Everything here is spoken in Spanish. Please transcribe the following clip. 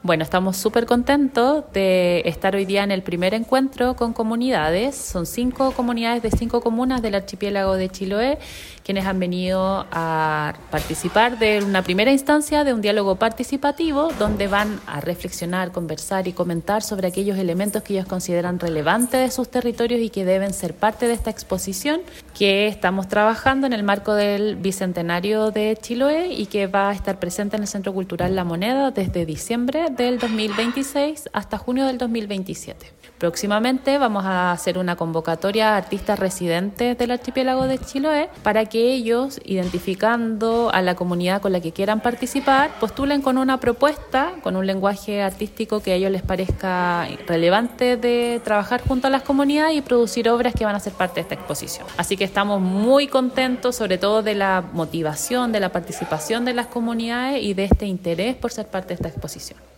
Bueno, estamos súper contentos de estar hoy día en el primer encuentro con comunidades. Son 5 comunidades de 5 comunas del archipiélago de Chiloé, quienes han venido a participar de una primera instancia de un diálogo participativo donde van a reflexionar, conversar y comentar sobre aquellos elementos que ellos consideran relevantes de sus territorios y que deben ser parte de esta exposición que estamos trabajando en el marco del Bicentenario de Chiloé y que va a estar presente en el Centro Cultural La Moneda desde diciembre del 2026 hasta junio del 2027. Próximamente vamos a hacer una convocatoria a artistas residentes del archipiélago de Chiloé para que ellos, identificando a la comunidad con la que quieran participar, postulen con una propuesta, con un lenguaje artístico que a ellos les parezca relevante de trabajar junto a las comunidades y producir obras que van a ser parte de esta exposición. Así que estamos muy contentos, sobre todo de la motivación, de la participación de las comunidades y de este interés por ser parte de esta exposición.